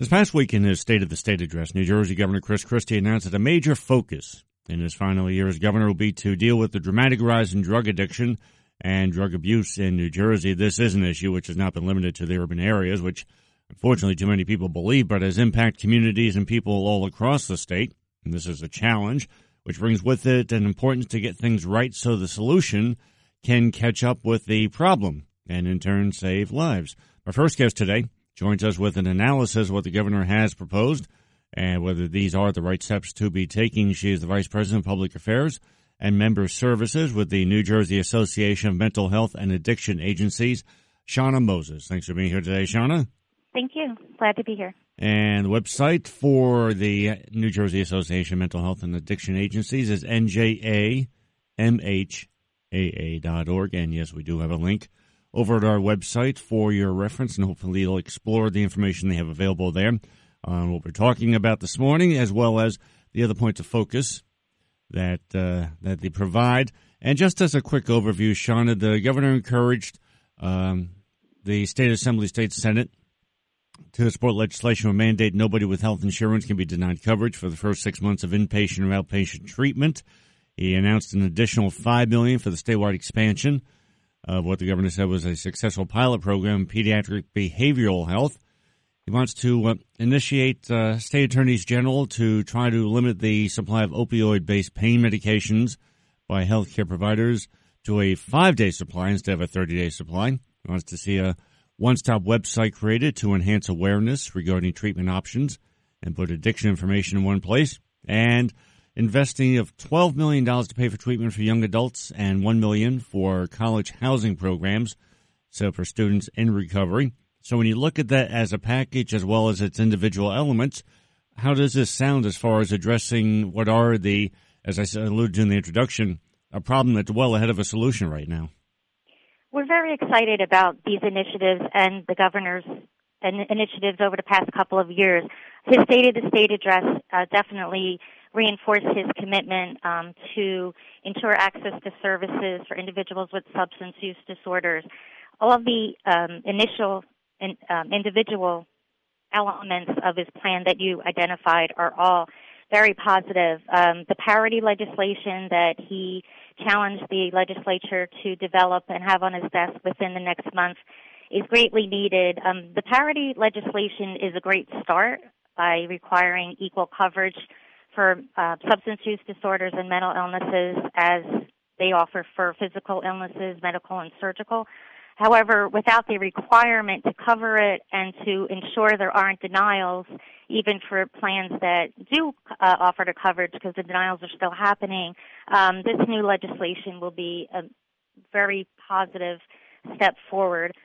This past week in his State of the State address, New Jersey Governor Chris Christie announced that a major focus in his final year as governor will be to deal with the dramatic rise in drug addiction and drug abuse in New Jersey. This is an issue which has not been limited to the urban areas, which unfortunately too many people believe, but has impacted communities and people all across the state. And this is a challenge, which brings with it an importance to get things right so the solution can catch up with the problem and in turn save lives. Our first guest today joins us with an analysis of what the governor has proposed and whether these are the right steps to be taking. She is the Vice President of Public Affairs and Member Services with the New Jersey Association of Mental Health and Addiction Agencies, Shauna Moses. Thanks for being here today, Shauna. Thank you. Glad to be here. And the website for the New Jersey Association of Mental Health and Addiction Agencies is njamhaa.org. And yes, we do have a link over at our website for your reference, and hopefully you'll explore the information they have available there on what we're talking about this morning, as well as the other points of focus that they provide. And just as a quick overview, Shauna, the governor encouraged the State Assembly, State Senate to support legislation will mandate nobody with health insurance can be denied coverage for the first 6 months of inpatient or outpatient treatment. He announced an additional $5 million for the statewide expansion of what the governor said was a successful pilot program in pediatric behavioral health. He wants to initiate state attorneys general to try to limit the supply of opioid-based pain medications by healthcare providers to a 5-day supply instead of a 30-day supply. He wants to see a one-stop website created to enhance awareness regarding treatment options and put addiction information in one place, and investing of $12 million to pay for treatment for young adults and $1 million for college housing programs, so for students in recovery. So when you look at that as a package as well as its individual elements, how does this sound as far as addressing what are the, as I alluded to in the introduction, a problem that's well ahead of a solution right now? We're very excited about these initiatives and the governor's initiatives over the past couple of years. His State of the State address definitely reinforced his commitment to ensure access to services for individuals with substance use disorders. All of the initial individual elements of his plan that you identified are all very positive. The parity legislation that he challenged the legislature to develop and have on his desk within the next month is greatly needed. The parity legislation is a great start by requiring equal coverage for substance use disorders and mental illnesses as they offer for physical illnesses, medical, and surgical. However, without the requirement to cover it and to ensure there aren't denials, even for plans that do offer the coverage because the denials are still happening, this new legislation will be a very positive step forward.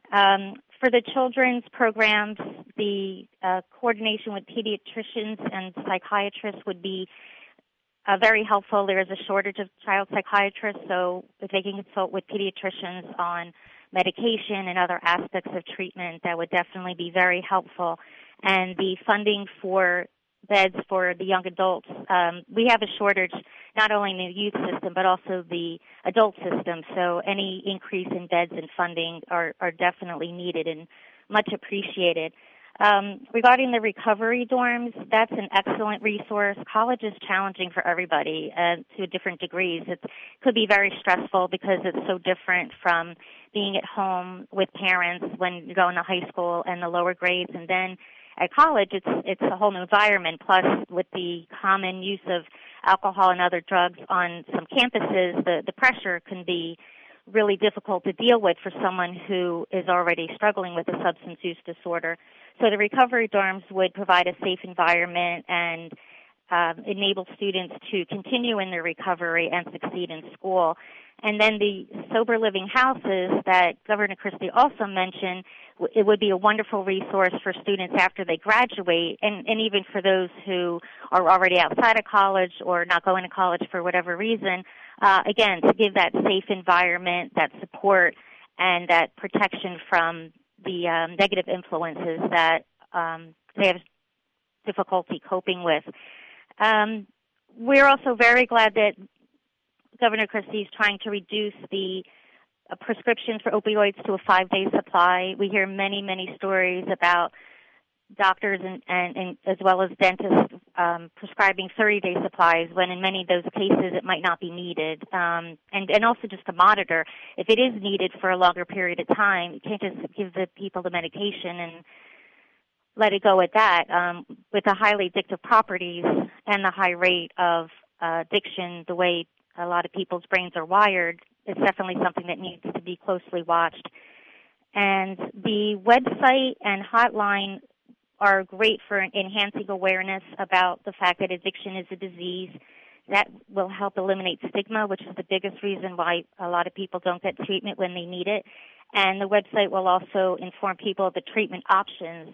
For the children's programs, the coordination with pediatricians and psychiatrists would be very helpful. There is a shortage of child psychiatrists, so if they can consult with pediatricians on medication and other aspects of treatment, that would definitely be very helpful. And the funding for beds for the young adults, we have a shortage not only in the youth system but also the adult system, so any increase in beds and funding are definitely needed and much appreciated. Regarding the recovery dorms, that's an excellent resource. College is challenging for everybody to different degrees. It could be very stressful because it's so different from being at home with parents when you're going to high school and the lower grades, and then at college it's a whole new environment. Plus, with the common use of alcohol and other drugs on some campuses, the pressure can be really difficult to deal with for someone who is already struggling with a substance use disorder. So the recovery dorms would provide a safe environment and enable students to continue in their recovery and succeed in school. And then the sober living houses that Governor Christie also mentioned, it would be a wonderful resource for students after they graduate, and even for those who are already outside of college or not going to college for whatever reason, again, to give that safe environment, that support, and that protection from the negative influences that they have difficulty coping with. We're also very glad that Governor Christie is trying to reduce the prescriptions for opioids to a 5-day supply. We hear many, many stories about doctors and as well as dentists prescribing 30-day supplies when in many of those cases it might not be needed. And also just to monitor. If it is needed for a longer period of time, you can't just give the people the medication and let it go at that. With the highly addictive properties and the high rate of addiction, the way a lot of people's brains are wired, it's definitely something that needs to be closely watched. And the website and hotline are great for enhancing awareness about the fact that addiction is a disease. That will help eliminate stigma, which is the biggest reason why a lot of people don't get treatment when they need it. And the website will also inform people of the treatment options.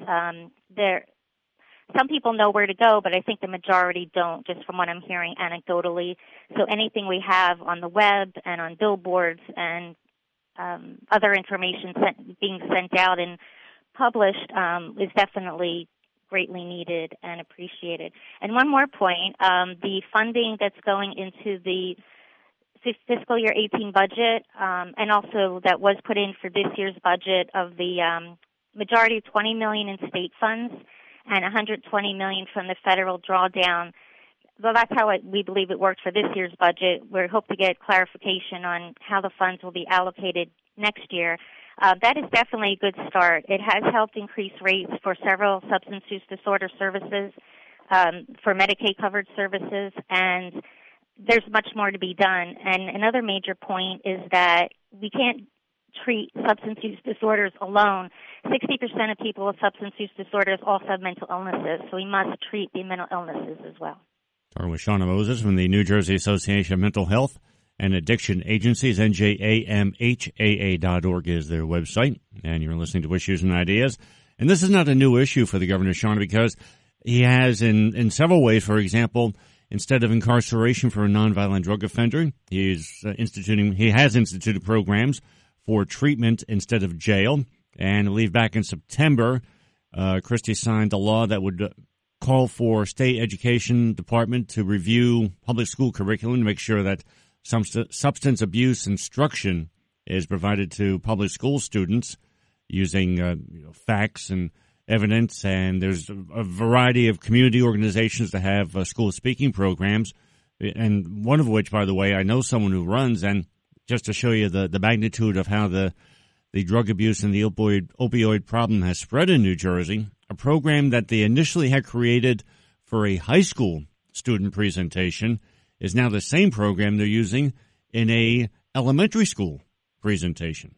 Some people know where to go, but I think the majority don't, just from what I'm hearing anecdotally. So anything we have on the web and on billboards and other information being sent out and published is definitely greatly needed and appreciated. And one more point, the funding that's going into the fiscal year 18 budget and also that was put in for this year's budget of the majority of $20 million in state funds and $120 million from the federal drawdown. Well, that's how we believe it worked for this year's budget. We hope to get clarification on how the funds will be allocated next year. That is definitely a good start. It has helped increase rates for several substance use disorder services, for Medicaid-covered services, and there's much more to be done. And another major point is that we can't treat substance use disorders alone. 60% of people with substance use disorders also have mental illnesses, so we must treat the mental illnesses as well. Talking with Shauna Moses from the New Jersey Association of Mental Health and Addiction Agencies. NJAMHAA.org is their website, and you're listening to Issues and Ideas. And this is not a new issue for the governor, Shauna, because he has in several ways. For example, instead of incarceration for a nonviolent drug offender, he has instituted programs for treatment instead of jail. And I believe back in September, Christie signed a law that would call for state education department to review public school curriculum to make sure that substance abuse instruction is provided to public school students using facts and evidence. And there's a variety of community organizations that have school speaking programs, and one of which, by the way, I know someone who runs. And just to show you the magnitude of how the drug abuse and the opioid problem has spread in New Jersey, a program that they initially had created for a high school student presentation is now the same program they're using in a elementary school presentation.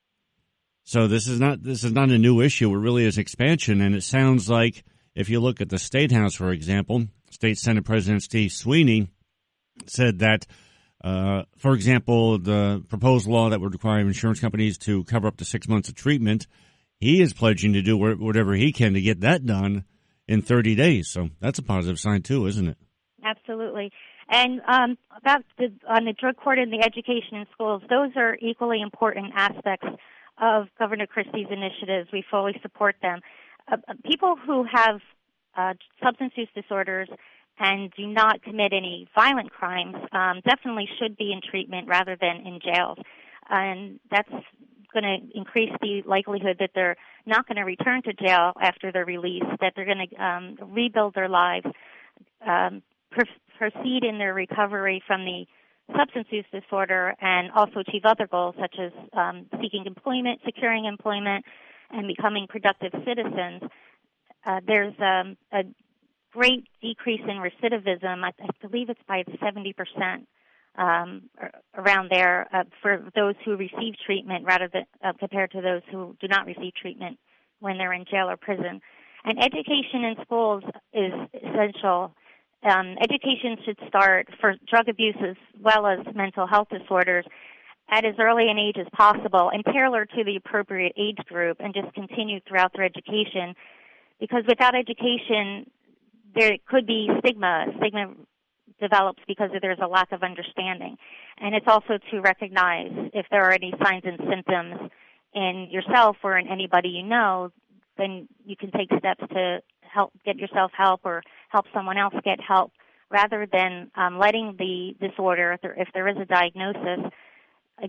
So this is not a new issue. It really is expansion, and it sounds like if you look at the State House, for example, State Senate President Steve Sweeney said that, for example, the proposed law that would require insurance companies to cover up to 6 months of treatment, he is pledging to do whatever he can to get that done in 30 days. So that's a positive sign, too, isn't it? Absolutely. And on the drug court and the education in schools, those are equally important aspects of Governor Christie's initiatives. We fully support them. People who have substance use disorders and do not commit any violent crimes definitely should be in treatment rather than in jails. And that's going to increase the likelihood that they're not going to return to jail after they're released, that they're going to rebuild their lives, proceed in their recovery from the substance use disorder, and also achieve other goals such as seeking employment, securing employment, and becoming productive citizens. There's a great decrease in recidivism. I believe it's by 70% around there for those who receive treatment rather than compared to those who do not receive treatment when they're in jail or prison. And education in schools is essential. Education should start for drug abuse as well as mental health disorders at as early an age as possible and tailored to the appropriate age group and just continue throughout their education. Because without education, there could be stigma. Stigma develops because there's a lack of understanding. And it's also to recognize if there are any signs and symptoms in yourself or in anybody you know, then you can take steps to help get yourself help or help someone else get help rather than letting the disorder, if there is a diagnosis,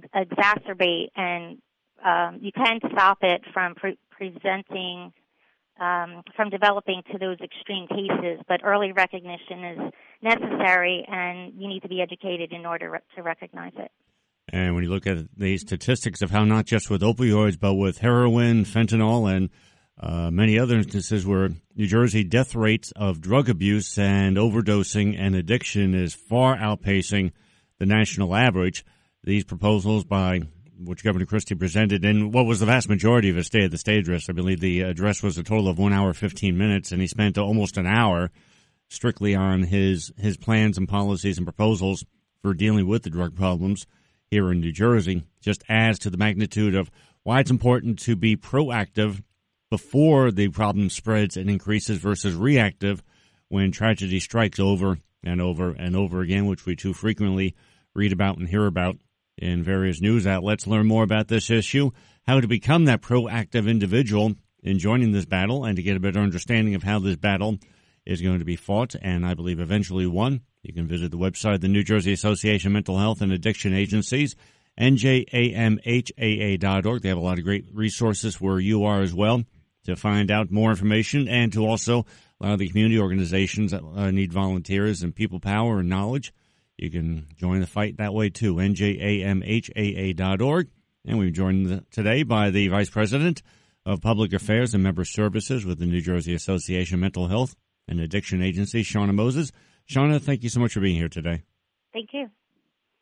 exacerbate. And you can stop it from presenting from developing to those extreme cases. But early recognition is necessary, and you need to be educated in order to recognize it. And when you look at the statistics of how not just with opioids, but with heroin, fentanyl, and many other instances where New Jersey death rates of drug abuse and overdosing and addiction is far outpacing the national average, these proposals by which Governor Christie presented in what was the vast majority of his stay at the state address. I believe the address was a total of 1 hour, 15 minutes, and he spent almost an hour strictly on his plans and policies and proposals for dealing with the drug problems here in New Jersey. Just adds to the magnitude of why it's important to be proactive before the problem spreads and increases versus reactive when tragedy strikes over and over and over again, which we too frequently read about and hear about in various news outlets. Learn more about this issue, how to become that proactive individual in joining this battle, and to get a better understanding of how this battle is going to be fought and I believe eventually won. You can visit the website, the New Jersey Association of Mental Health and Addiction Agencies, njamhaa.org. They have a lot of great resources where you are as well to find out more information, and to also a lot of the community organizations that need volunteers and people power and knowledge. You can join the fight that way too, njamhaa.org. And we're joined today by the Vice President of Public Affairs and Member Services with the New Jersey Association of Mental Health and Addiction Agency, Shauna Moses. Shauna, thank you so much for being here today. Thank you.